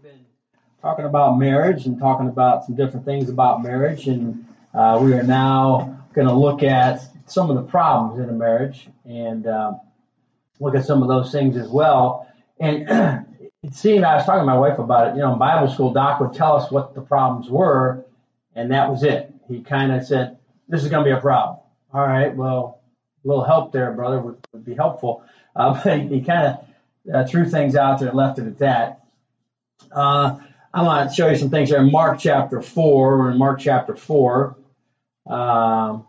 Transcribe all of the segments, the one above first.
been talking about marriage and talking about some different things about marriage, and we are now going to look at some of the problems in a marriage and look at some of those things as well. And it seemed, I was talking to my wife about it, in Bible school, Doc would tell us what the problems were, and that was it. He kind of said, this is going to be a problem. All right, well, a little help there, brother, would be helpful. But he kind of threw things out there and left it at that. I want to show you some things here in Mark chapter 4. We're in Mark chapter 4. And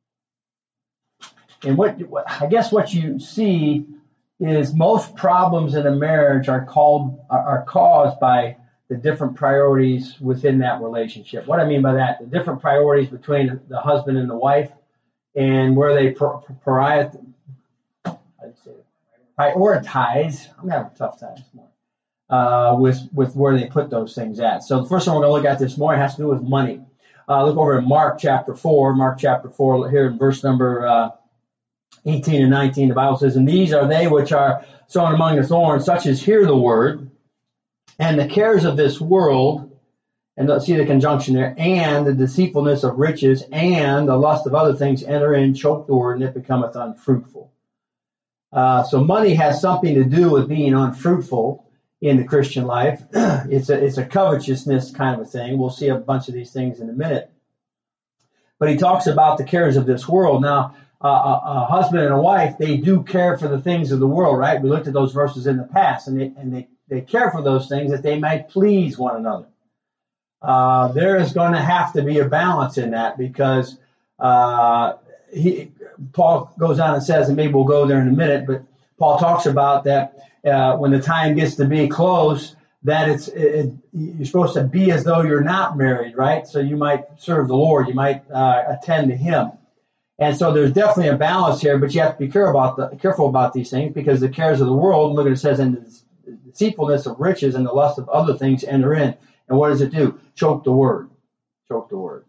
I guess what you see is most problems in a marriage are caused by the different priorities within that relationship. What I mean by that, the different priorities between the husband and the wife, and where they prioritize. I'm having a tough time this morning with where they put those things at. So the first one we're going to look at this morning has to do with money. Look over in Mark chapter 4. Mark chapter 4, here in verse number 18 and 19, the Bible says, "And these are they which are sown among the thorns, such as hear the word, and the cares of this world," and see the conjunction there, "and the deceitfulness of riches, and the lust of other things enter in, choke the word, and it becometh unfruitful." So money has something to do with being unfruitful in the Christian life. It's a covetousness kind of a thing. We'll see a bunch of these things in a minute. But he talks about the cares of this world. Now, a husband and a wife, they do care for the things of the world, right? We looked at those verses in the past, and they care for those things that they might please one another. There is going to have to be a balance in that, because Paul goes on and says, and maybe we'll go there in a minute, but Paul talks about that when the time gets to be close, that you're supposed to be as though you're not married, right? So you might serve the Lord, you might attend to Him. And so there's definitely a balance here, but you have to be careful about these things, because the cares of the world, look at it, says, "and the deceitfulness of riches and the lust of other things enter in." And what does it do? Choke the word. Choke the word.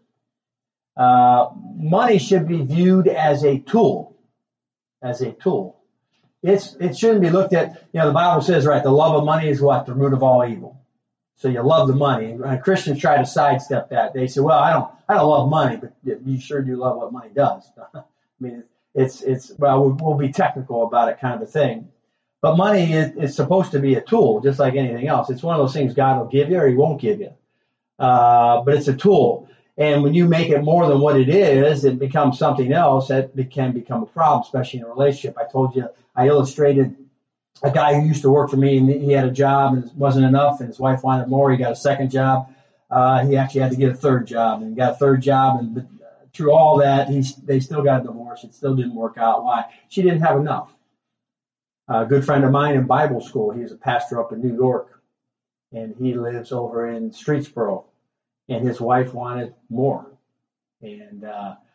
Money should be viewed as a tool. As a tool. It shouldn't be looked at, the Bible says, right, the love of money is what? The root of all evil. So you love the money. And Christians try to sidestep that. They say, well, I don't love money, but you sure do love what money does. I mean, we'll be technical about it, kind of a thing. But money is supposed to be a tool, just like anything else. It's one of those things God will give you or He won't give you. But it's a tool. And when you make it more than what it is, it becomes something else that can become a problem, especially in a relationship. I told you, I illustrated a guy who used to work for me, and he had a job and it wasn't enough, and his wife wanted more. He got a second job. He actually had to get a third job, and he got a third job. And through all that, they still got a divorce. It still didn't work out. Why? She didn't have enough. A good friend of mine in Bible school, he was a pastor up in New York, and he lives over in Streetsboro. And his wife wanted more. And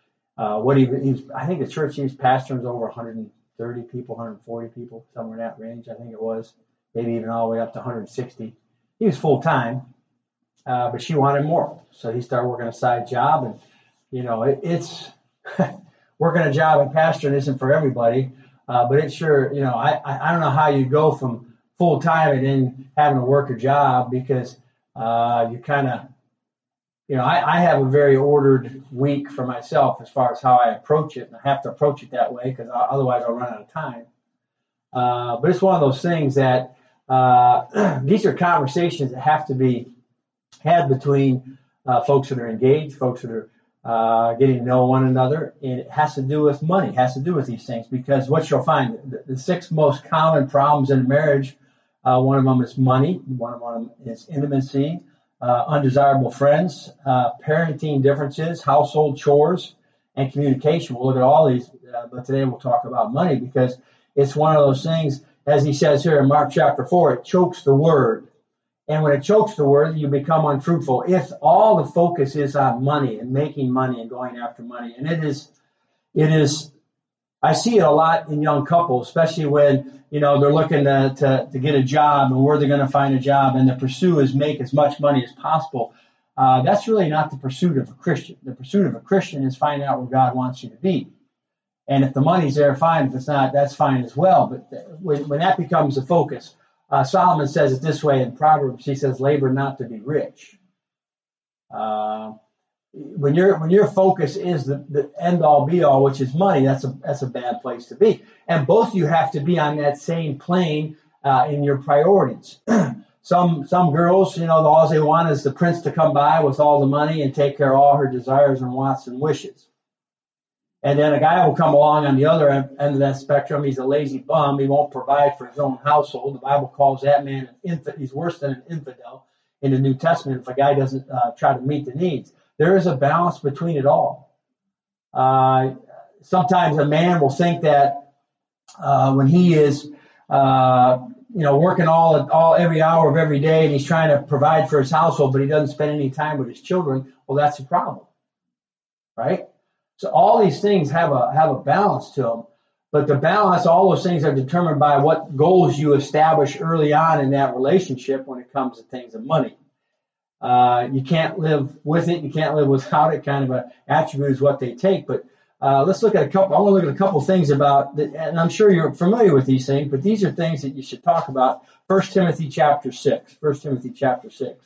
I think the church he was pastoring was over 130 people, 140 people, somewhere in that range, I think it was. Maybe even all the way up to 160. He was full time, but she wanted more. So he started working a side job. And, it's working a job and pastoring isn't for everybody. But it's sure, I don't know how you go from full time and then having to work a job, because you kind of, I have a very ordered week for myself as far as how I approach it, and I have to approach it that way, because otherwise I'll run out of time. But it's one of those things that these are conversations that have to be had between folks that are engaged, folks that are getting to know one another, and it has to do with money, it has to do with these things, because what you'll find, the 6 most common problems in marriage, one of them is money, one of them is intimacy, undesirable friends, parenting differences, household chores, and communication. We'll look at all these, but today we'll talk about money, because it's one of those things, as he says here in Mark chapter 4, it chokes the word. And when it chokes the word, you become unfruitful. If all the focus is on money and making money and going after money, and it is, I see it a lot in young couples, especially when, they're looking to get a job and where they're going to find a job, and the pursuit is make as much money as possible. That's really not the pursuit of a Christian. The pursuit of a Christian is finding out where God wants you to be. And if the money's there, fine. If it's not, that's fine as well. But when that becomes the focus, Solomon says it this way in Proverbs. He says, labor not to be rich. When your focus is the end all be all, which is money, that's a bad place to be. And both you have to be on that same plane in your priorities. Some girls, all they want is the prince to come by with all the money and take care of all her desires and wants and wishes. And then a guy will come along on the other end of that spectrum. He's a lazy bum. He won't provide for his own household. The Bible calls that man an infidel. He's worse than an infidel in the New Testament if a guy doesn't try to meet the needs. There is a balance between it all. Sometimes a man will think that when he is working every hour of every day and he's trying to provide for his household, but he doesn't spend any time with his children, well, that's a problem, right? So all these things have a balance to them, but the balance, all those things are determined by what goals you establish early on in that relationship when it comes to things of money. You can't live with it, you can't live without it. Kind of an attribute is what they take, but let's look at a couple. I want to look at a couple things about, and I'm sure you're familiar with these things, but these are things that you should talk about. 1 Timothy chapter 6. 1 Timothy chapter 6.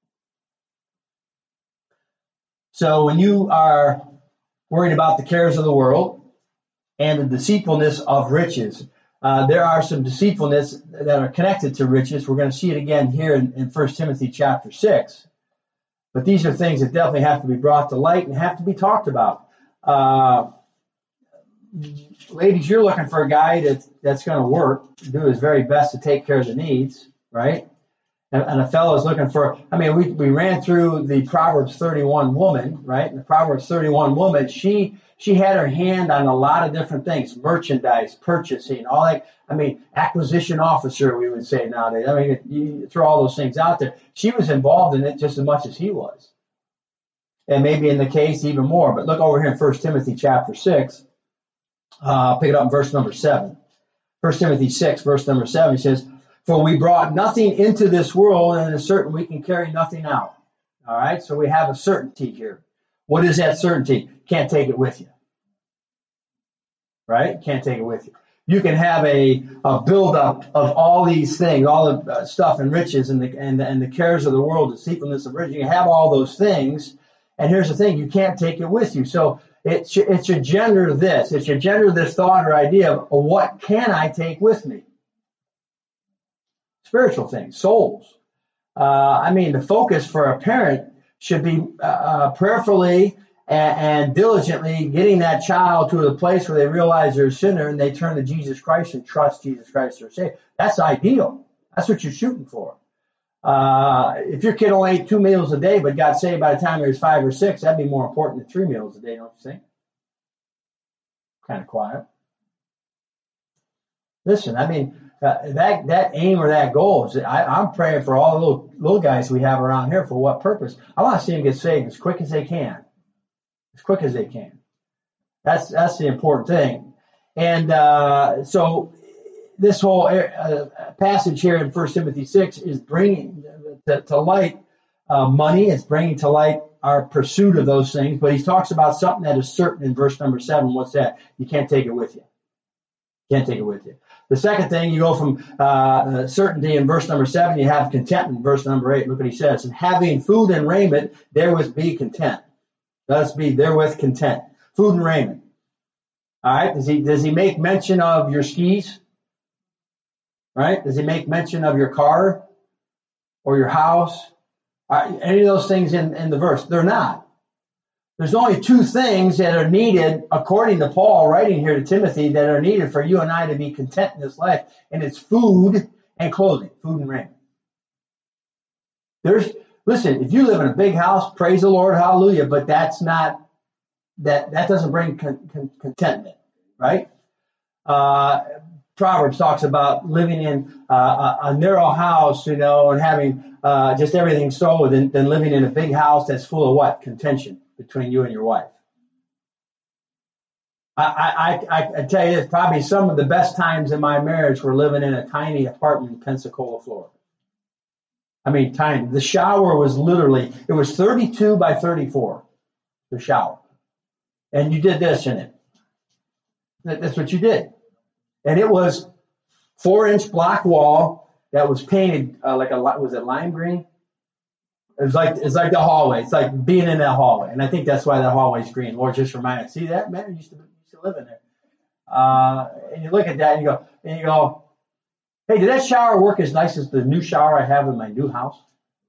So when you are worried about the cares of the world and the deceitfulness of riches, there are some deceitfulness that are connected to riches. We're going to see it again here in 1 Timothy chapter 6. But these are things that definitely have to be brought to light and have to be talked about. Ladies, you're looking for a guy that's going to work, do his very best to take care of the needs, right? And a fellow is looking for, we ran through the Proverbs 31 woman, right? And the Proverbs 31 woman, she had her hand on a lot of different things, merchandise, purchasing, all that. Acquisition officer, we would say nowadays. You throw all those things out there. She was involved in it just as much as he was. And maybe in the case even more. But look over here in 1 Timothy chapter 6. Pick it up in verse number 7. 1 Timothy 6, verse number 7, he says, for we brought nothing into this world, and it is certain we can carry nothing out. All right, so we have a certainty here. What is that certainty? Can't take it with you. Right? Can't take it with you. You can have a buildup of all these things, all the stuff and riches and the cares of the world, deceitfulness of riches. You can have all those things, and here's the thing: you can't take it with you. So it should gender this. It should gender this thought or idea of what can I take with me? Spiritual things, souls. The focus for a parent should be prayerfully and diligently getting that child to the place where they realize they're a sinner and they turn to Jesus Christ and trust Jesus Christ as their Savior. That's ideal. That's what you're shooting for. If your kid only ate 2 meals a day but got saved by the time he was 5 or 6, that'd be more important than 3 meals a day, don't you think? Kind of quiet. Listen, that aim or that goal, I'm praying for all the little guys we have around here. For what purpose? I want to see them get saved as quick as they can. As quick as they can. That's the important thing. And so this whole passage here in 1 Timothy 6 is bringing to light money. It's bringing to light our pursuit of those things. But he talks about something that is certain in verse number 7. What's that? You can't take it with you. Can't take it with you. The second thing, you go from certainty in verse number 7, you have contentment in verse number 8. Look what he says. And having food and raiment, therewith be content. Let us be therewith content. Food and raiment. All right. Does he make mention of your skis? Right? Does he make mention of your car or your house? Any of those things in the verse? They're not. There's only 2 things that are needed, according to Paul writing here to Timothy, that are needed for you and I to be content in this life, and it's food and clothing, food and raiment. Listen, if you live in a big house, praise the Lord, hallelujah, but that's not, that doesn't bring contentment, right? Proverbs talks about living in a narrow house, and having just everything sold, than living in a big house that's full of what? Contention between you and your wife. I tell you, it's probably some of the best times in my marriage were living in a tiny apartment in Pensacola, Florida. Tiny. The shower was it was 32 by 34, the shower. And you did this in it. That's what you did. And it was 4-inch block wall, that was painted was it lime green? It's like the hallway. It's like being in that hallway, and I think that's why that hallway's green. Lord just reminded, see that man used to live in there. And you look at that and you go, hey, did that shower work as nice as the new shower I have in my new house?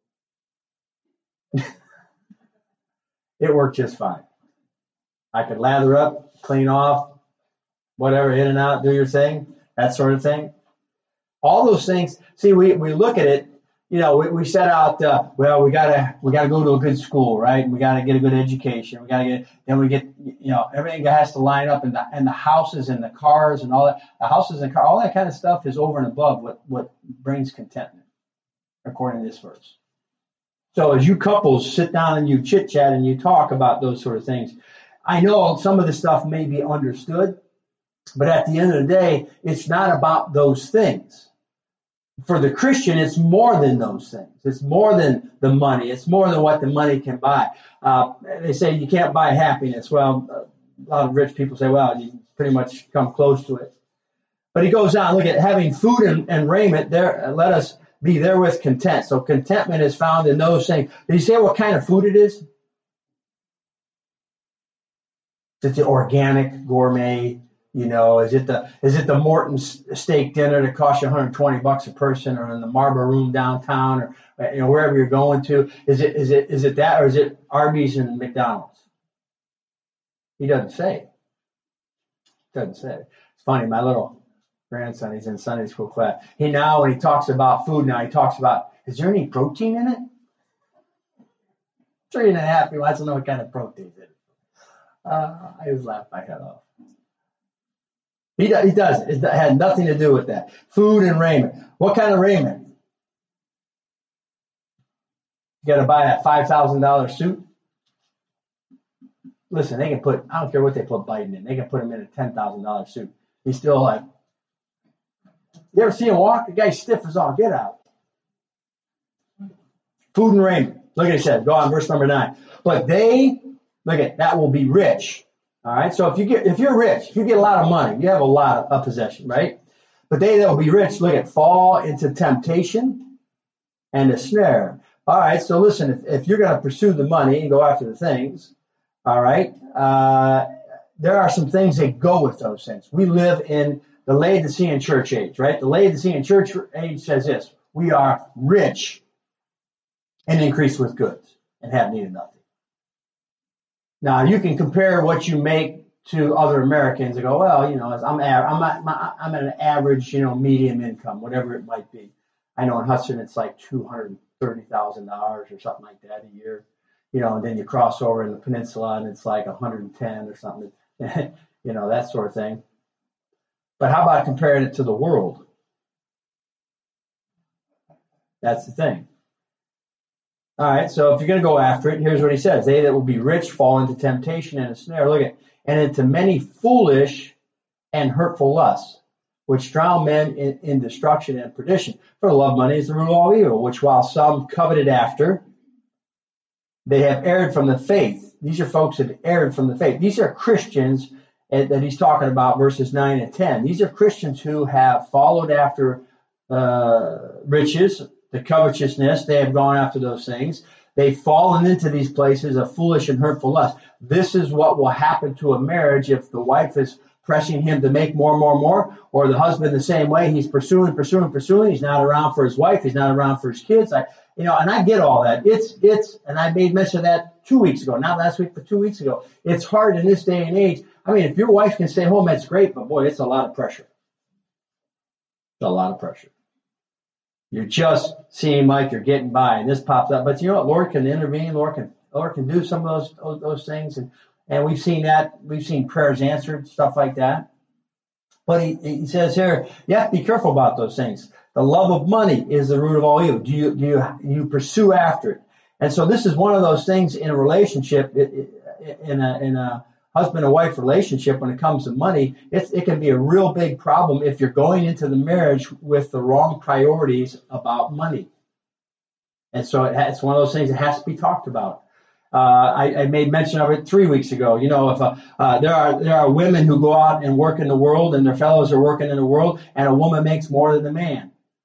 It worked just fine. I could lather up, clean off, whatever, in and out, do your thing, that sort of thing. All those things. See, we look at it. We set out. We gotta go to a good school, right? And we gotta get a good education. Everything has to line up, and the houses and the cars and all that. The houses and all that kind of stuff is over and above what brings contentment, according to this verse. So as you couples sit down and you chit chat and you talk about those sort of things, I know some of the stuff may be understood, but at the end of the day, it's not about those things. For the Christian, it's more than those things. It's more than the money. It's more than what the money can buy. They say you can't buy happiness. Well, a lot of rich people say, well, you pretty much come close to it. But he goes on, look at having food and raiment there. Let us be therewith content. So contentment is found in those things. Did he say what kind of food it is? Is it the organic, gourmet? Is it the Morton steak dinner that costs you $120 a person, or in the Marble Room downtown, or wherever you're going to? Is it that, or is it Arby's and McDonald's? He doesn't say. It's funny. My little grandson, he's in Sunday school class. When he talks about food now, he talks about, is there any protein in it? 3.5. He wants to know what kind of protein is it. I just laughed my head off. He does. It had nothing to do with that. Food and raiment. What kind of raiment? You got to buy that $5,000 suit. Listen, I don't care what they put Biden in. They can put him in a $10,000 suit. He's still like, you ever see him walk? The guy's stiff as all get out. Food and raiment. Look at it said. Go on, verse number 9. But that will be rich. All right. So if you're rich, if you get a lot of money, you have a lot of possession, right? But they that will be rich, fall into temptation and a snare. All right. So listen, if you're going to pursue the money and go after the things, all right, there are some things that go with those things. We live in the Laodicean church age, right? The Laodicean church age says this: we are rich and increase with goods and have need of nothing. Now, you can compare what you make to other Americans and go, well, I'm at an average, medium income, whatever it might be. I know in Hudson it's like $230,000 or something like that a year, and then you cross over in the peninsula and it's like 110 or something, that sort of thing. But how about comparing it to the world? That's the thing. All right, so if you're going to go after it, here's what he says. They that will be rich fall into temptation and a snare. Look at, and into many foolish and hurtful lusts, which drown men in destruction and perdition. For the love of money is the root of all evil, which while some coveted after, they have erred from the faith. These are folks that have erred from the faith. These are Christians that he's talking about, verses 9 and 10. These are Christians who have followed after riches, the covetousness. They have gone after those things. They've fallen into these places of foolish and hurtful lust. This is what will happen to a marriage if the wife is pressing him to make more, or the husband the same way. He's pursuing. He's not around for his wife. He's not around for his kids. And I get all that. And I made mention of that 2 weeks ago, not last week, but 2 weeks ago. It's hard in this day and age. I mean, if your wife can stay home, that's great, but boy, it's a lot of pressure. It's a lot of pressure. You're just seem like you're getting by, and this pops up. But you know what? Lord can intervene. Lord can do some of those things, and we've seen that. We've seen prayers answered, stuff like that. But he says here, you have to be careful about those things. The love of money is the root of all evil. Do you pursue after it? And so this is one of those things in a relationship, in a husband and wife relationship. When it comes to money, it can be a real big problem if you're going into the marriage with the wrong priorities about money. And so it's one of those things that has to be talked about. I made mention of it 3 weeks ago. If there are women who go out and work in the world, and their fellows are working in the world, and a woman makes more than the man.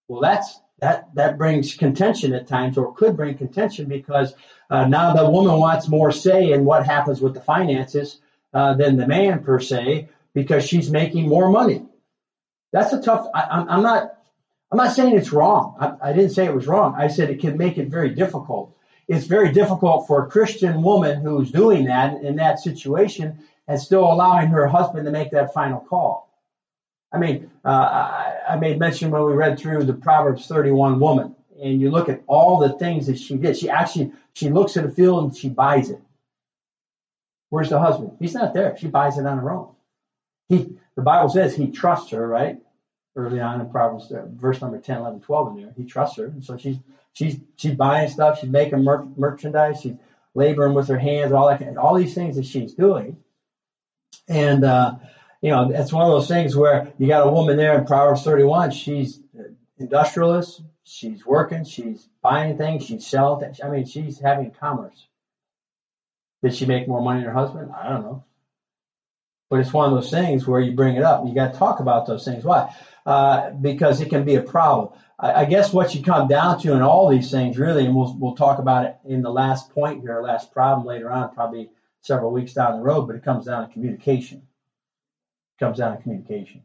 Well, that brings contention at times, or could bring contention, because now the woman wants more say in what happens with the finances than the man per se, because she's making more money. That's a tough. I'm not saying it's wrong. I didn't say it was wrong. I said it can make it very difficult. It's very difficult for a Christian woman who's doing that in that situation and still allowing her husband to make that final call. I mean, I made mention when we read through the Proverbs 31 woman, and you look at all the things that she did. She looks at a field and she buys it. Where's the husband? He's not there. She buys it on her own. The Bible says he trusts her, right? Early on in Proverbs, verse number 10, 11, 12 in there. He trusts her. And so she's buying stuff. She's making merchandise. She's laboring with her hands, all these things that she's doing. And, it's one of those things where you got a woman there in Proverbs 31. She's industrialist. She's working. She's buying things. She's selling things. I mean, she's having commerce. Did she make more money than her husband? I don't know. But it's one of those things where you bring it up and you got to talk about those things. Why? Because it can be a problem. I guess what you come down to in all these things, really, and we'll talk about it in the last point here, last problem later on, probably several weeks down the road, but it comes down to communication. It comes down to communication.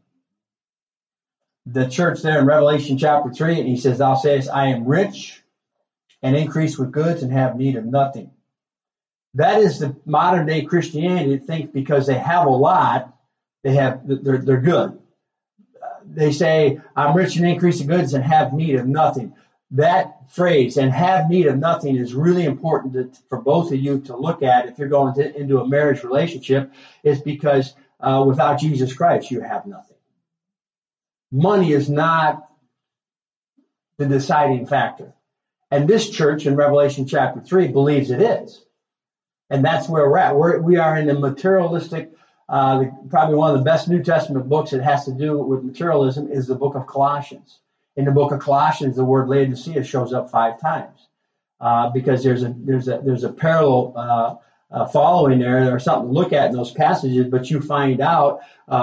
The church there in Revelation chapter 3, and he says, "Thou sayest, I am rich and increase with goods and have need of nothing." That is the modern day Christianity that thinks because they have a lot, they're good. They say, I'm rich and increase of goods and have need of nothing. That phrase, and have need of nothing, is really important for both of you to look at if you're going into a marriage relationship, is because without Jesus Christ, you have nothing. Money is not the deciding factor. And this church in Revelation chapter 3 believes it is. And that's where we're at. We are in the materialistic, probably one of the best New Testament books that has to do with materialism is the book of Colossians. In the book of Colossians, the word Laodicea shows up 5 times because there's a parallel following there or something to look at in those passages. But you find out,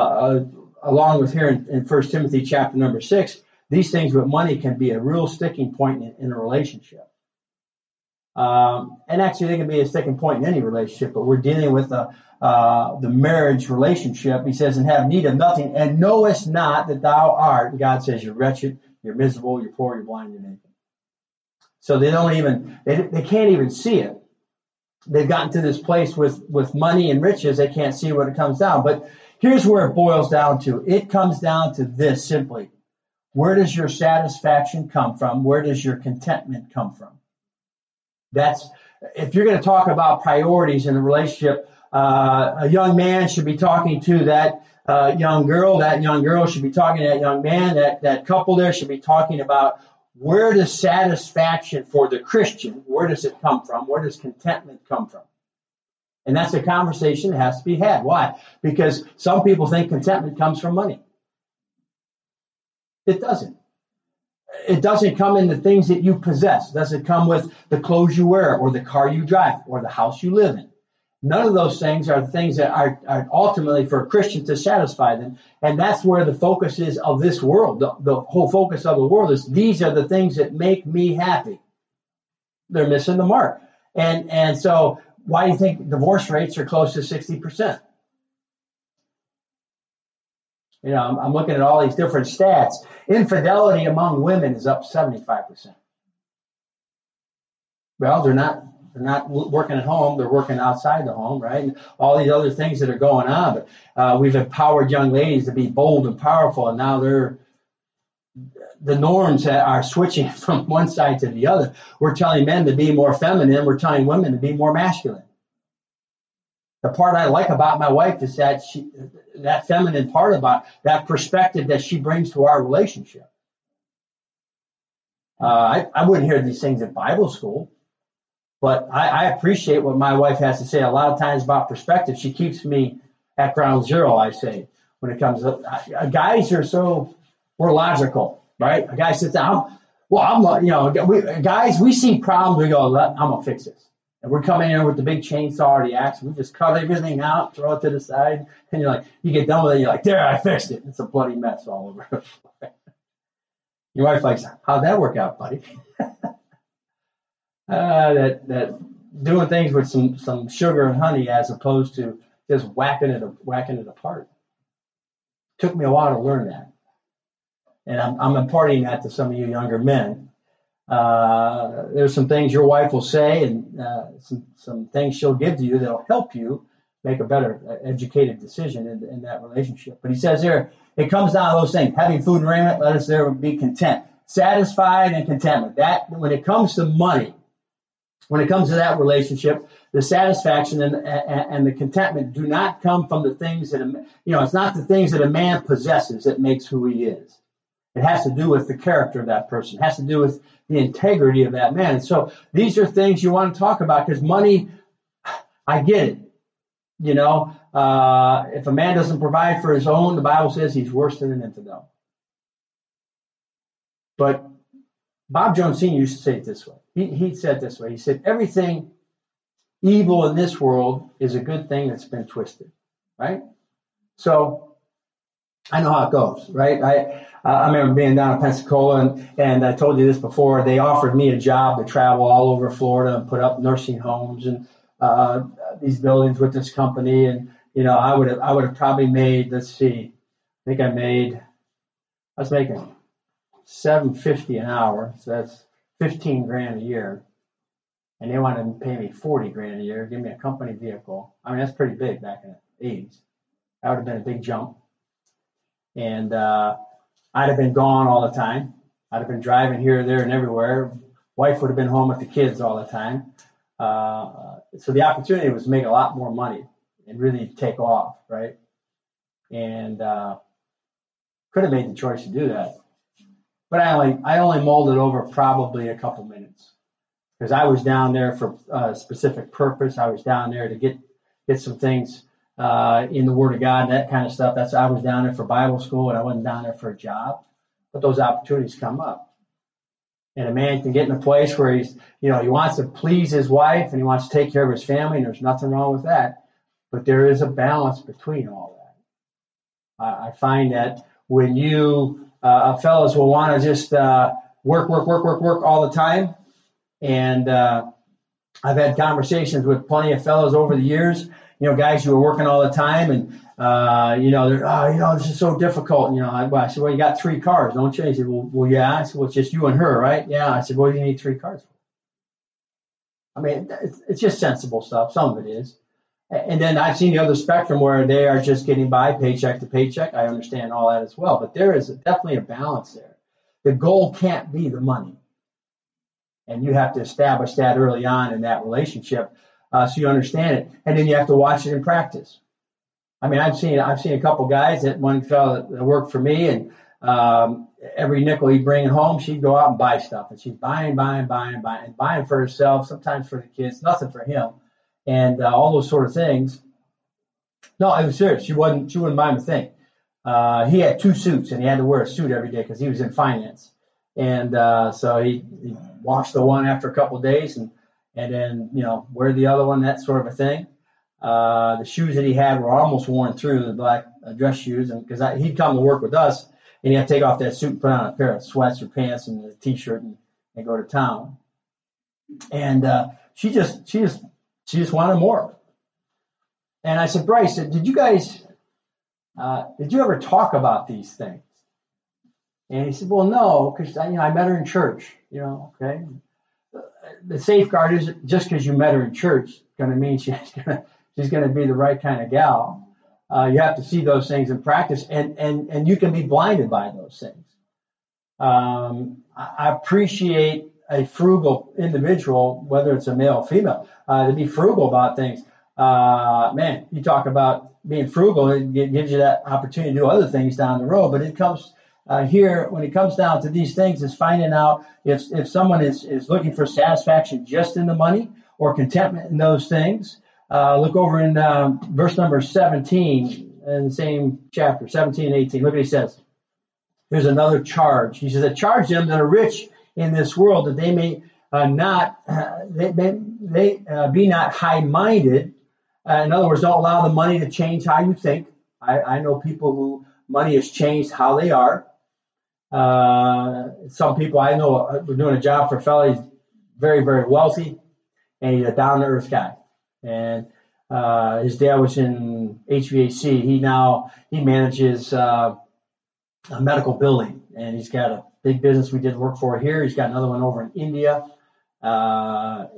along with here in 1 Timothy chapter number 6, these things with money can be a real sticking point in a relationship. And actually, they can be a sticking point in any relationship, but we're dealing with the marriage relationship. He says, and have need of nothing, and knowest not that thou art. And God says, you're wretched, you're miserable, you're poor, you're blind, you're naked. So they can't even see it. They've gotten to this place with money and riches, they can't see what it comes down. But here's where it boils down to. It comes down to this simply. Where does your satisfaction come from? Where does your contentment come from? If you're going to talk about priorities in a relationship, a young man should be talking to that young girl. That young girl should be talking to that young man. That couple there should be talking about where does satisfaction for the Christian, where does it come from? Where does contentment come from? And that's a conversation that has to be had. Why? Because some people think contentment comes from money. It doesn't. It doesn't come in the things that you possess. It doesn't come with the clothes you wear or the car you drive or the house you live in. None of those things are things that are ultimately for a Christian to satisfy them. And that's where the focus is of this world. The whole focus of the world is these are the things that make me happy. They're missing the mark. And so why do you think divorce rates are close to 60%? I'm looking at all these different stats. Infidelity among women is up 75%. Well, they're not working at home; they're working outside the home, right? And all these other things that are going on. But we've empowered young ladies to be bold and powerful, and now the norms are switching from one side to the other. We're telling men to be more feminine. We're telling women to be more masculine. The part I like about my wife is that that feminine part about that perspective that she brings to our relationship. I wouldn't hear these things at Bible school, but I appreciate what my wife has to say a lot of times about perspective. She keeps me at ground zero, I say, when it comes to guys we're logical, right? A guy sits down, guys, we see problems, we go, I'm going to fix this. And we're coming in with the big chainsaw or the axe. We just cut everything out, throw it to the side. And you get done with it. You're like, there, I fixed it. It's a bloody mess all over. Your wife's like, how'd that work out, buddy? That doing things with some sugar and honey as opposed to just whacking it apart. Took me a while to learn that, and I'm imparting that to some of you younger men. There's some things your wife will say, and some things she'll give to you that'll help you make a better educated decision in that relationship. But he says there, it comes down to those things: having food and raiment, let us there be content, satisfied and contentment. That when it comes to money. When it comes to that relationship, the satisfaction and the contentment do not come from the things that, it's not the things that a man possesses that makes who he is. It has to do with the character of that person. It has to do with the integrity of that man. And so these are things you want to talk about because money, I get it. If a man doesn't provide for his own, the Bible says he's worse than an infidel. But Bob Jones Sr. used to say it this way. He said it this way. He said, everything evil in this world is a good thing that's been twisted, right? So I know how it goes, right? I remember being down in Pensacola, and I told you this before. They offered me a job to travel all over Florida and put up nursing homes and these buildings with this company. And, I would have probably made, let's see, I think I was making $7.50 an hour, so that's $15,000 a year, and they wanted to pay me $40,000 a year, give me a company vehicle. I mean, that's pretty big back in the 80s. That would have been a big jump, and I'd have been gone all the time. I'd have been driving here, there, and everywhere. Wife would have been home with the kids all the time. So the opportunity was to make a lot more money and really take off, right? And could have made the choice to do that. But I only molded over probably a couple minutes because I was down there for a specific purpose. I was down there to get some things in the Word of God and that kind of stuff. I was down there for Bible school, and I wasn't down there for a job. But those opportunities come up, and a man can get in a place where he wants to please his wife and he wants to take care of his family, and there's nothing wrong with that. But there is a balance between all that. I find that when fellas will want to just work all the time. And I've had conversations with plenty of fellows over the years, guys who are working all the time. And, this is so difficult. I said, well, you got 3 cars, don't you? He said, well, yeah. I said, well, it's just you and her, right? Yeah. I said, what do you need 3 cars for? I mean, it's just sensible stuff. Some of it is. And then I've seen the other spectrum where they are just getting by paycheck to paycheck. I understand all that as well. But there is definitely a balance there. The goal can't be the money. And you have to establish that early on in that relationship so you understand it. And then you have to watch it in practice. I mean, I've seen a couple guys, that one fellow that worked for me, and every nickel he'd bring home, she'd go out and buy stuff. And she's buying for herself, sometimes for the kids, nothing for him. And all those sort of things. No, I was serious. She wouldn't buy him a thing. He had 2 suits, and he had to wear a suit every day because he was in finance. And so he washed the one after a couple of days, and then wear the other one, that sort of a thing. The shoes that he had were almost worn through, the black dress shoes, and because he'd come to work with us, and he had to take off that suit and put on a pair of sweats or pants and a T-shirt and go to town. And she just wanted more. And I said, Bryce, did you ever talk about these things? And he said, well, no, because I met her in church, okay. The safeguard isn't just because you met her in church going to mean she's going to be the right kind of gal. You have to see those things in practice, and you can be blinded by those things. I appreciate a frugal individual, whether it's a male or female, to be frugal about things. Man, you talk about being frugal, it gives you that opportunity to do other things down the road. But it comes here, when it comes down to these things, is finding out if someone is looking for satisfaction just in the money or contentment in those things. Look over in verse number 17 in the same chapter, 17 and 18. Look what he says. Here's another charge. He says, I charge them that are rich in this world that they may be not high-minded. In other words, don't allow the money to change how you think. I know people who money has changed how they are. Some people I know, we're doing a job for a fellow. He's very, very wealthy, and he's a down-to-earth guy. And his dad was in HVAC. He manages a medical building, and he's got a big business we did work for here. He's got another one over in India, but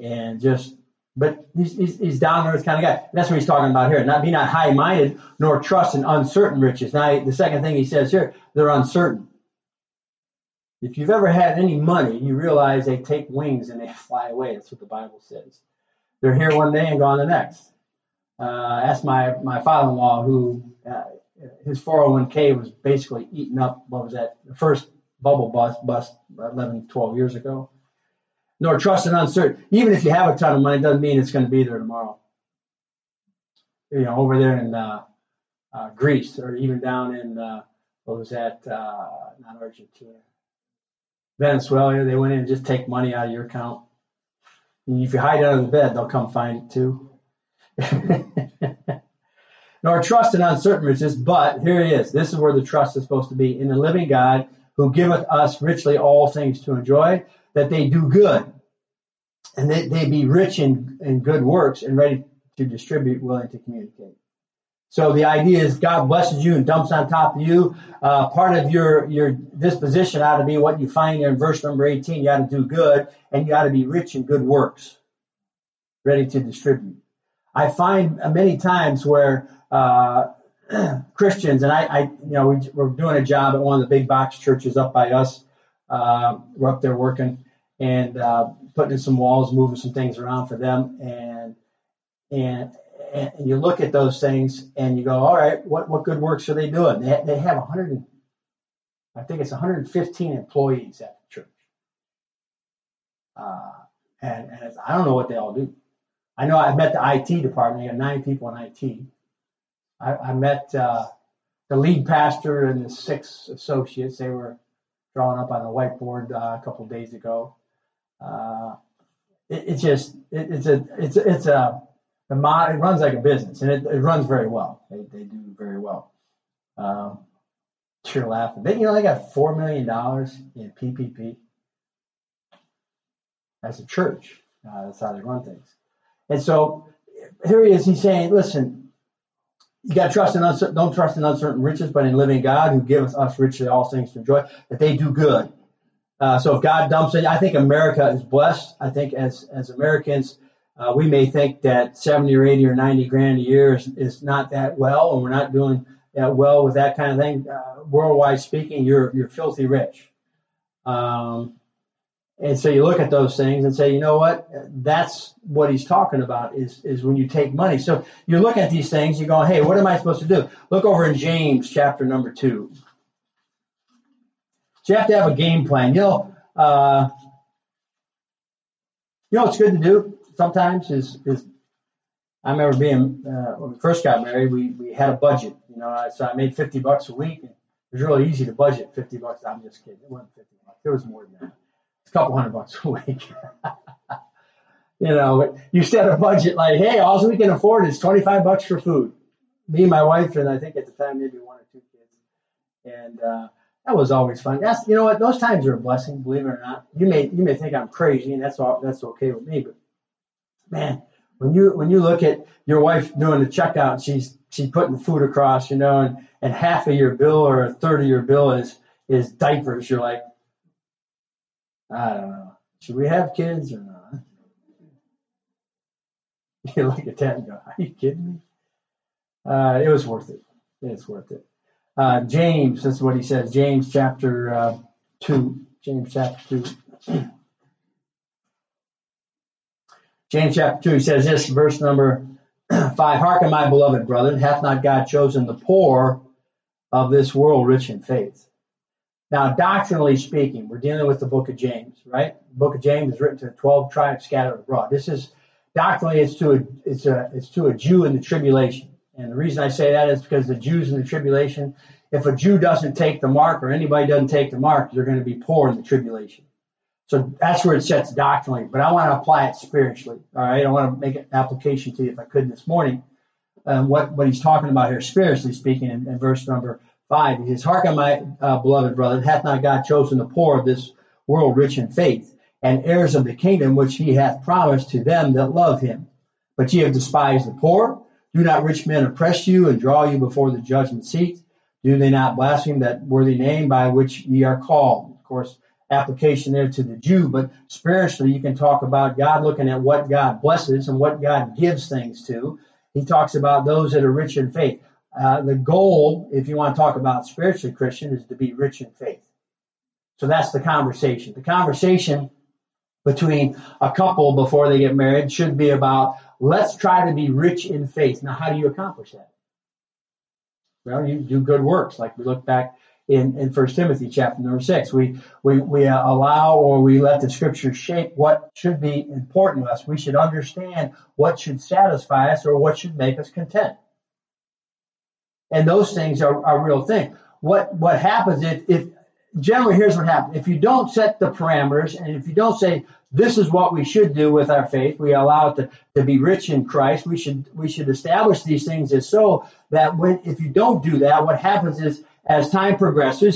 he's down-to-earth kind of guy. And that's what he's talking about here. Be not high-minded, nor trust in uncertain riches. Now, the second thing he says here, they're uncertain. If you've ever had any money, you realize they take wings and they fly away. That's what the Bible says. They're here one day and gone the next. Asked my father-in-law, who his 401k was basically eaten up. What was that? The first bubble bust 11, 12 years ago. Nor trust in uncertain. Even if you have a ton of money, doesn't mean it's going to be there tomorrow. Over there in Greece, or even down in not Argentina. Venezuela, they went in and just take money out of your account. And if you hide under the bed, they'll come find it too. Nor trust in uncertain riches, but here it is. This is where the trust is supposed to be. In the living God, who giveth us richly all things to enjoy, that they do good, and they be rich in good works and ready to distribute, willing to communicate. So the idea is God blesses you and dumps on top of you. Part of your disposition ought to be what you find there in verse number 18. You ought to do good, and you ought to be rich in good works, ready to distribute. I find many times where Christians, and we're doing a job at one of the big box churches up by us. We're up there working and putting in some walls, moving some things around for them, and you look at those things and you go, all right, what good works are they doing? They have 115 employees at the church. And I don't know what they all do. I know I met the IT department. You got 9 people in IT. I met the lead pastor and the 6 associates. They were drawn up on the whiteboard a couple of days ago. It runs like a business, and it runs very well. They do very well. Sure laughing. They got $4 million in PPP as a church. That's how they run things. And so here he is. He's saying, listen, you got to trust in don't trust in uncertain riches, but in living God, who giveth us richly all things to enjoy, that they do good. So if God dumps it, I think America is blessed. I think as Americans, we may think that 70 or 80 or 90 grand a year is not that well, and we're not doing that well with that kind of thing. Worldwide speaking, you're filthy rich. And so you look at those things and say, you know what? That's what he's talking about is when you take money. So you look at these things, you go, hey, what am I supposed to do? Look over in James chapter number 2. So you have to have a game plan. What's good to do sometimes is I remember being when we first got married, we had a budget. So I made $50 a week. And it was really easy to budget $50. I'm just kidding. It wasn't $50. It was more than that. It's a couple $100 a week. You set a budget like, hey, all we can afford is $25 for food. Me and my wife, and I think at the time maybe 1 or 2 kids, and that was always fun. That's what, those times are a blessing, believe it or not. You may think I'm crazy, and that's okay with me, but man, when you look at your wife doing the checkout, she's putting the food across, and half of your bill or a third of your bill is diapers. You're like, I don't know. Should we have kids or not? You look at that and go, are you kidding me? It was worth it. It's worth it. James, that's what he says. James chapter 2. James chapter 2. James chapter 2, he says this, verse number 5. Hearken, my beloved brethren, hath not God chosen the poor of this world rich in faith? Now, doctrinally speaking, we're dealing with the book of James, right? The book of James is written to the 12 tribes scattered abroad. This is doctrinally it's to a Jew in the tribulation. And the reason I say that is because the Jews in the tribulation, if a Jew doesn't take the mark or anybody doesn't take the mark, you're going to be poor in the tribulation. So that's where it sets doctrinally. But I want to apply it spiritually. All right, I want to make an application to you if I could this morning. What he's talking about here, spiritually speaking, in verse number 5. He says, "Hearken, my beloved brother, hath not God chosen the poor of this world rich in faith, and heirs of the kingdom which he hath promised to them that love him? But ye have despised the poor. Do not rich men oppress you and draw you before the judgment seat? Do they not blaspheme that worthy name by which ye are called?" Of course, application there to the Jew, but spiritually, you can talk about God looking at what God blesses and what God gives things to. He talks about those that are rich in faith. The goal, if you want to talk about spiritually Christian, is to be rich in faith. So that's the conversation. The conversation between a couple before they get married should be about, let's try to be rich in faith. Now, how do you accomplish that? Well, you do good works, like we look back in 1 Timothy chapter number 6. We allow, or we let the scriptures shape what should be important to us. We should understand what should satisfy us or what should make us content. And those things are a real thing. What happens if generally, here's what happens. If you don't set the parameters, and if you don't say, this is what we should do with our faith, we allow it to be rich in Christ, we should establish these things as so that if you don't do that, what happens is, as time progresses,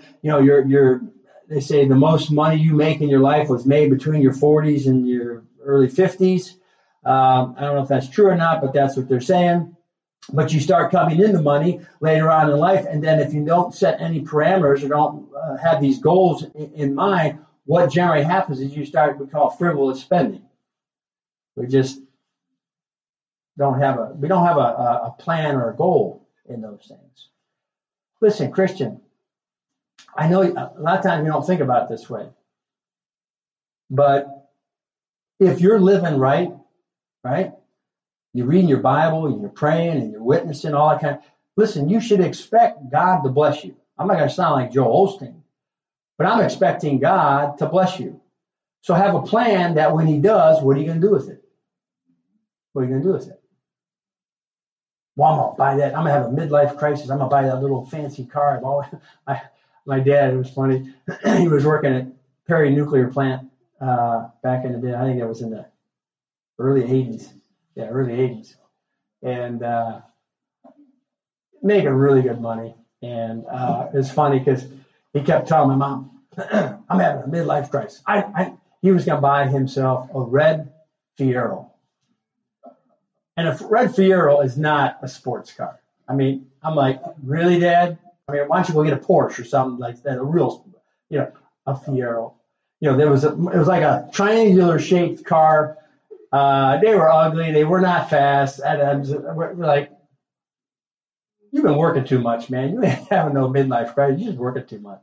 they say the most money you make in your life was made between your 40s and your early 50s. I don't know if that's true or not, but that's what they're saying. But you start coming into money later on in life, and then if you don't set any parameters or don't have these goals in mind, what generally happens is you start what we call frivolous spending. We just don't have a plan or a goal in those things. Listen, Christian, I know a lot of times you don't think about it this way, but if you're living right, you're reading your Bible and you're praying and you're witnessing, all that kind of, listen, you should expect God to bless you. I'm not going to sound like Joel Osteen, but I'm expecting God to bless you. So have a plan that when he does, what are you going to do with it? What are you going to do with it? Well, I'm going to buy that. I'm going to have a midlife crisis. I'm going to buy that little fancy car. My dad, it was funny. He was working at Perry Nuclear Plant back in the day. I think it was in the early 80s. Yeah, early 80s. And making really good money. And it's funny because he kept telling my mom, I'm having a midlife crisis. He was going to buy himself a red Fiero. And a red Fiero is not a sports car. I mean, I'm like, really, Dad? I mean, why don't you go get a Porsche or something like that, a real, a Fiero. It was like a triangular shaped car. They were ugly. They were not fast. We're like, you've been working too much, man. You ain't having no midlife crisis. You're just working too much.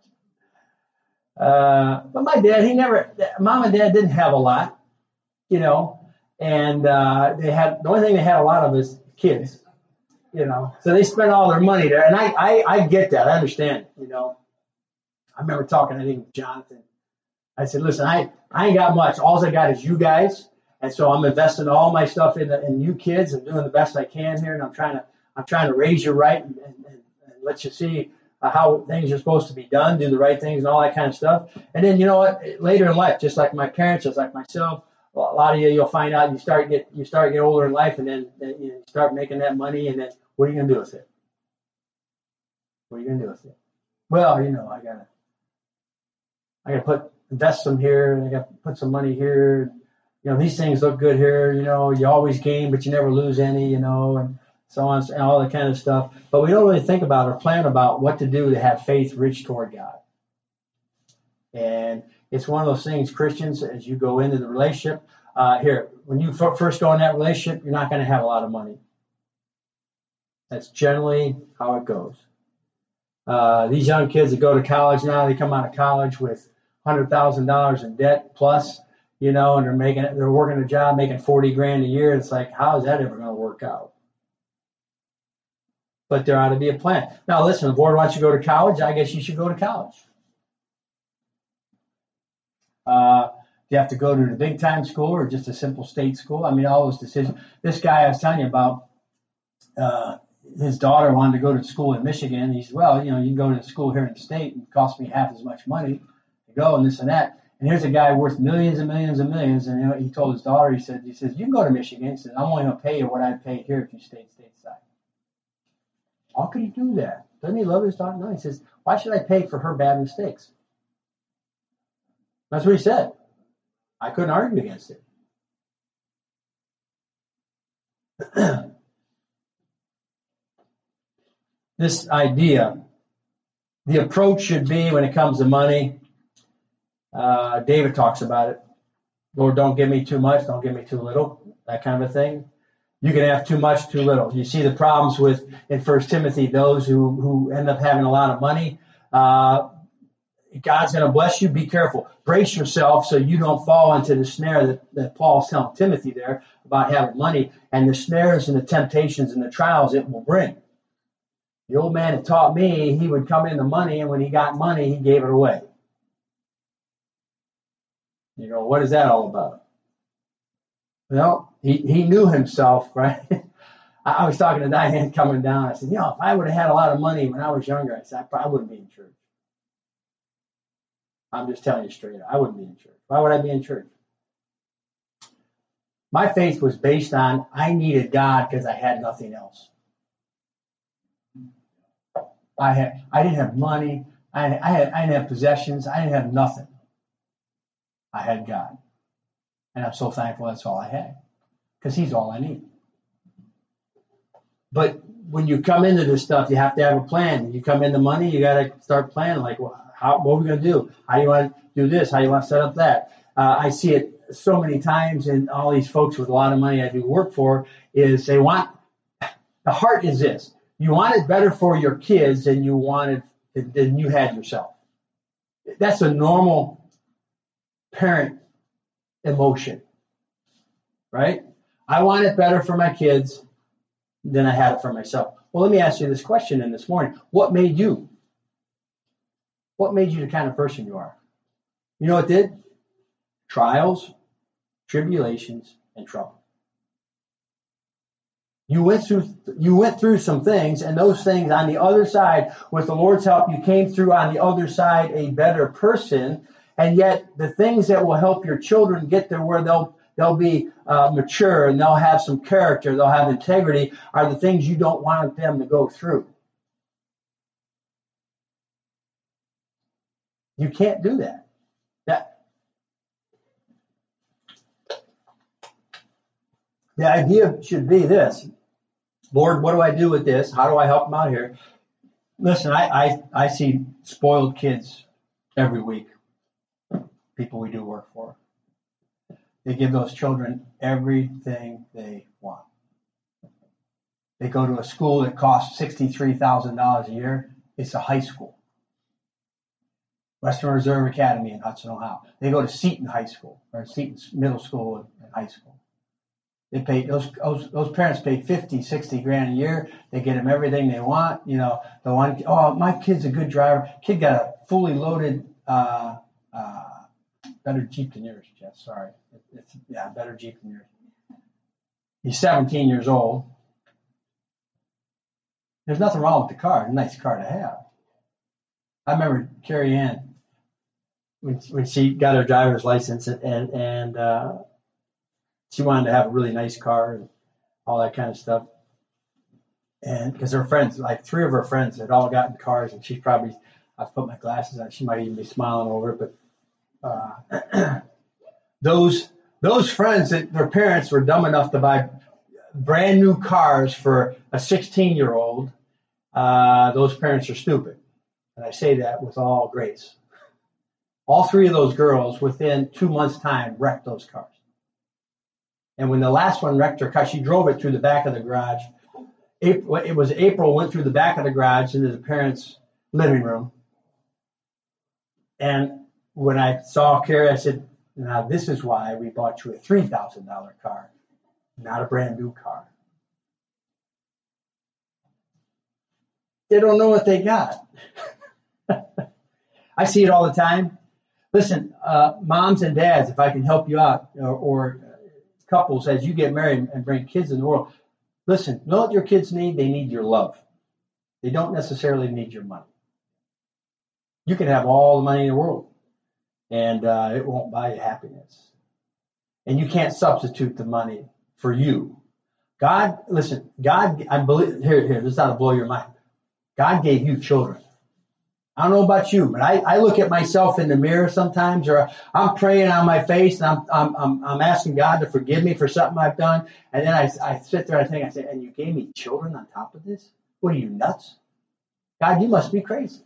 But my dad, Mom and Dad didn't have a lot, and the only thing they had a lot of is kids, so they spent all their money there. And I get that. I understand, I remember talking, I think, with Jonathan. I said, listen, I ain't got much. All I got is you guys. And so I'm investing all my stuff in you kids and doing the best I can here. And I'm trying to raise you right and let you see how things are supposed to be done, do the right things and all that kind of stuff. And then, you know what, later in life, just like my parents, just like myself, a lot of you'll find out you start to get older in life, and then you start making that money. And then what are you going to do with it? What are you going to do with it? Well, I got to invest some here, and I got to put some money here. These things look good here. You always gain, but you never lose any. And so on and all that kind of stuff. But we don't really think about or plan about what to do to have faith rich toward God. And it's one of those things, Christians, as you go into the relationship, when you first go in that relationship, you're not going to have a lot of money. That's generally how it goes. These young kids that go to college now, they come out of college with $100,000 in debt plus, and they're working a job making $40,000 a year. It's like, how is that ever going to work out? But there ought to be a plan. Now, listen, the board wants you to go to college. I guess you should go to college. You have to go to the big time school or just a simple state school. I mean, all those decisions. This guy I was telling you about, his daughter wanted to go to school in Michigan. He said, well, you can go to school here in the state and it costs me half as much money to go and this and that. And here's a guy worth millions and millions and millions. And he told his daughter, he says, you can go to Michigan. He said, I'm only going to pay you what I paid here if you stayed stateside. How could he do that? Doesn't he love his daughter? No, he says, why should I pay for her bad mistakes? That's what he said. I couldn't argue against it. This idea, the approach should be when it comes to money, David talks about it. Lord, don't give me too much, don't give me too little, that kind of a thing. You can have too much, too little. You see the problems with, in 1 Timothy, those who end up having a lot of money. God's going to bless you. Be careful. Brace yourself so you don't fall into the snare that Paul's telling Timothy there about having money and the snares and the temptations and the trials it will bring. The old man had taught me he would come into money, and when he got money, he gave it away. You go, what is that all about? Well, he knew himself, right? I was talking to Diane coming down. I said, if I would have had a lot of money when I was younger, I said, I probably wouldn't be in church. I'm just telling you straight up. I wouldn't be in church. Why would I be in church? My faith was based on I needed God because I had nothing else. I didn't have money. I didn't have possessions. I didn't have nothing. I had God. And I'm so thankful that's all I had. Because he's all I need. But when you come into this stuff, you have to have a plan. You come into money, you got to start planning. Like, what are we going to do? How do you want to do this? How do you want to set up that? I see it so many times in all these folks with a lot of money I do work for is they want, the heart is this. You want it better for your kids than you had yourself. That's a normal parent emotion, right? I want it better for my kids than I had it for myself. Well, let me ask you this question in this morning. What made you? What made you the kind of person you are? You know what did? Trials, tribulations, and trouble. You went through some things, and those things on the other side, with the Lord's help, you came through on the other side a better person. And yet the things that will help your children get there where they'll be mature and they'll have some character, they'll have integrity, are the things you don't want them to go through. You can't do that. The idea should be this. Lord, what do I do with this? How do I help them out here? Listen, I see spoiled kids every week. People we do work for. They give those children everything they want. They go to a school that costs $63,000 a year. It's a high school. Western Reserve Academy in Hudson, Ohio. They go to Seton High School, or Seton Middle School and High School. They pay those parents pay 50, 60 grand a year. They get them everything they want. The one, my kid's a good driver. Kid got a fully loaded, better Jeep than yours, Jeff. Sorry. Better Jeep than yours. He's 17 years old. There's nothing wrong with the car. It's a nice car to have. I remember Carrie Ann when she got her driver's license and she wanted to have a really nice car and all that kind of stuff. And because her friends, like 3 of her friends, had all gotten cars, and she's probably, I've put my glasses on, she might even be smiling over it, but those friends that their parents were dumb enough to buy brand new cars for a 16-year-old, those parents are stupid. And I say that with all grace. All 3 of those girls, within 2 months' time, wrecked those cars. And when the last one wrecked her car, she drove it through the back of the garage. It was April, went through the back of the garage into the parents' living room. And when I saw Carrie, I said, now this is why we bought you a $3,000 car, not a brand new car. They don't know what they got. I see it all the time. Listen, moms and dads, if I can help you out, or couples, as you get married and bring kids in the world, listen, know what your kids need? They need your love. They don't necessarily need your money. You can have all the money in the world, and it won't buy you happiness. And you can't substitute the money for you. God, listen, God, I believe, here, this is how to blow your mind. God gave you children. I don't know about you, but I look at myself in the mirror sometimes, or I'm praying on my face, and I'm asking God to forgive me for something I've done, and then I sit there and I say, and you gave me children on top of this? What are you, nuts? God, you must be crazy.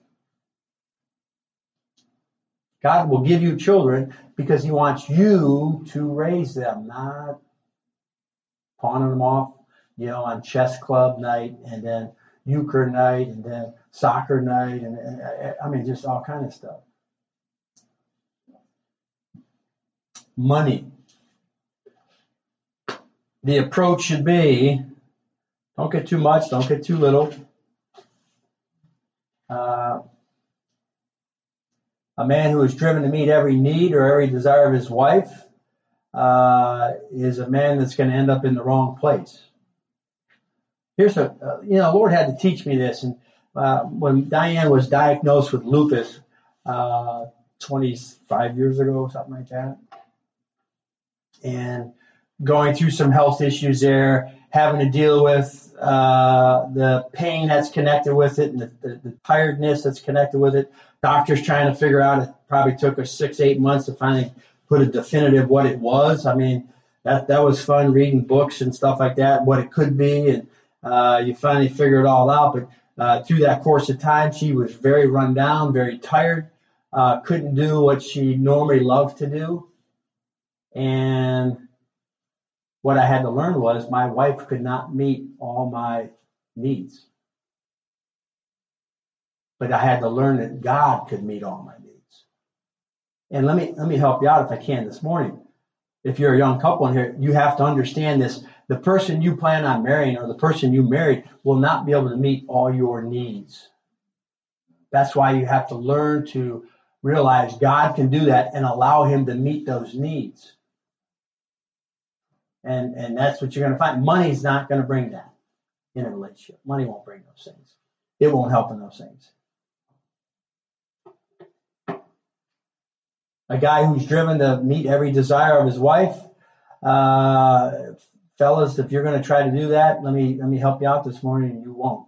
God will give you children because he wants you to raise them, not pawning them off, on chess club night, and then euchre night, and then soccer night, and I mean, just all kind of stuff. Money. The approach should be, don't get too much, don't get too little. A man who is driven to meet every need or every desire of his wife is a man that's going to end up in the wrong place. Here's the Lord had to teach me this. And when Diane was diagnosed with lupus 25 years ago, something like that, and going through some health issues there, having to deal with the pain that's connected with it and the tiredness that's connected with it. Doctors trying to figure out, it probably took us 6-8 months to finally put a definitive what it was. I mean, that was fun reading books and stuff like that, what it could be, and you finally figure it all out. But through that course of time, she was very run down, very tired, couldn't do what she normally loved to do. And what I had to learn was my wife could not meet all my needs. But I had to learn that God could meet all my needs. And let me help you out if I can this morning. If you're a young couple in here, you have to understand this. The person you plan on marrying or the person you married will not be able to meet all your needs. That's why you have to learn to realize God can do that and allow him to meet those needs. And that's what you're going to find. Money's not going to bring that in a relationship. Money won't bring those things. It won't help in those things. A guy who's driven to meet every desire of his wife. Fellas, if you're going to try to do that, let me help you out this morning, and you won't.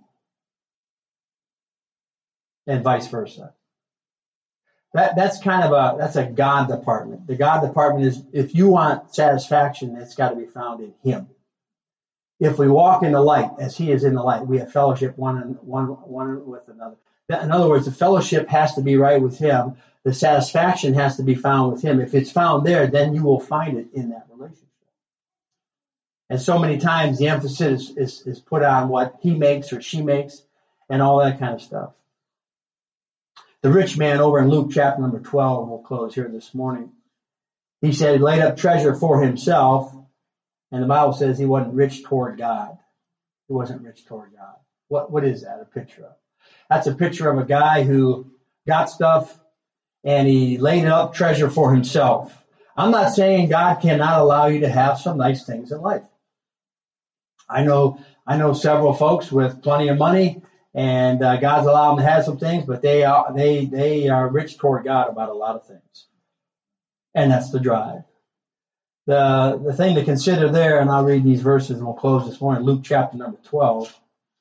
And vice versa. That's a God department. The God department is, if you want satisfaction, it's got to be found in him. If we walk in the light as he is in the light, we have fellowship one with another. In other words, the fellowship has to be right with him. The satisfaction has to be found with him. If it's found there, then you will find it in that relationship. And so many times the emphasis is put on what he makes or she makes and all that kind of stuff. The rich man over in Luke chapter number 12, we'll close here this morning. He said he laid up treasure for himself, and the Bible says he wasn't rich toward God. He wasn't rich toward God. What is that a picture of? That's a picture of a guy who got stuff and he laid up treasure for himself. I'm not saying God cannot allow you to have some nice things in life. I know several folks with plenty of money, and God's allowed them to have some things, but they are rich toward God about a lot of things. And that's the drive. The thing to consider there, and I'll read these verses and we'll close this morning, Luke chapter number 12.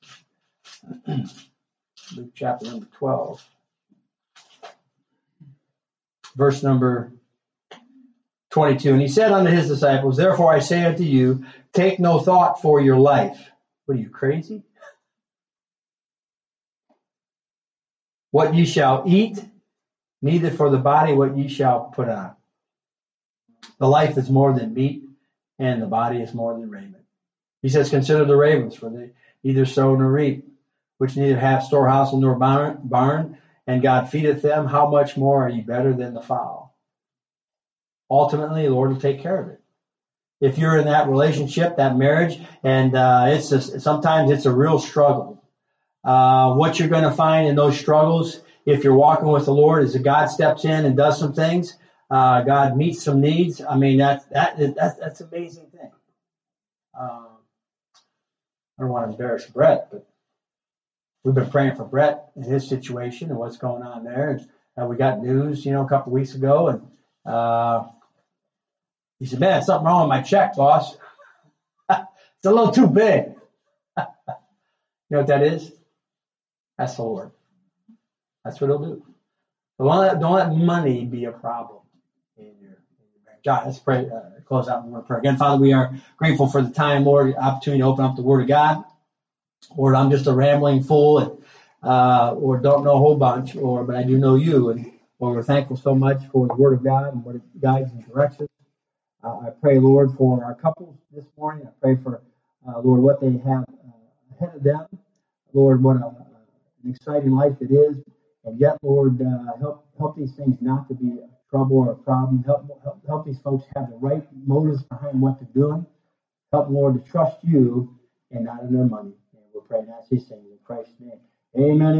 Luke chapter number 12. Verse number 22. And he said unto his disciples, therefore I say unto you, take no thought for your life. What are you, crazy? What ye shall eat, neither for the body what ye shall put on. The life is more than meat, and the body is more than raiment. He says, consider the ravens, for they neither sow nor reap, which neither have storehouse nor barn, and God feedeth them. How much more are ye better than the fowl? Ultimately, the Lord will take care of it. If you're in that relationship, that marriage, and sometimes it's a real struggle. What you're going to find in those struggles, if you're walking with the Lord, is that God steps in and does some things. God meets some needs. I mean, that's an amazing thing. I don't want to embarrass Brett, but we've been praying for Brett and his situation and what's going on there. And we got news, a couple of weeks ago, and he said, man, something wrong with my check, boss. It's a little too big. You know what that is? That's the Lord. That's what He'll do. Don't let money be a problem in your marriage. All right, let's pray. Close out in word of prayer. Again, Father, we are grateful for the time, Lord, the opportunity to open up the Word of God. Lord, I'm just a rambling fool, and or don't know a whole bunch, but I do know You, and Lord, we're thankful so much for the Word of God and what it guides and directs us. I pray, Lord, for our couples this morning. I pray for, Lord, what they have ahead of them. Lord, what an exciting life it is. And yet, Lord, help these things not to be a trouble or a problem. Help these folks have the right motives behind what they're doing. Help, Lord, to trust You and not in their money. And we're praying, ask these things in Christ's name. Amen.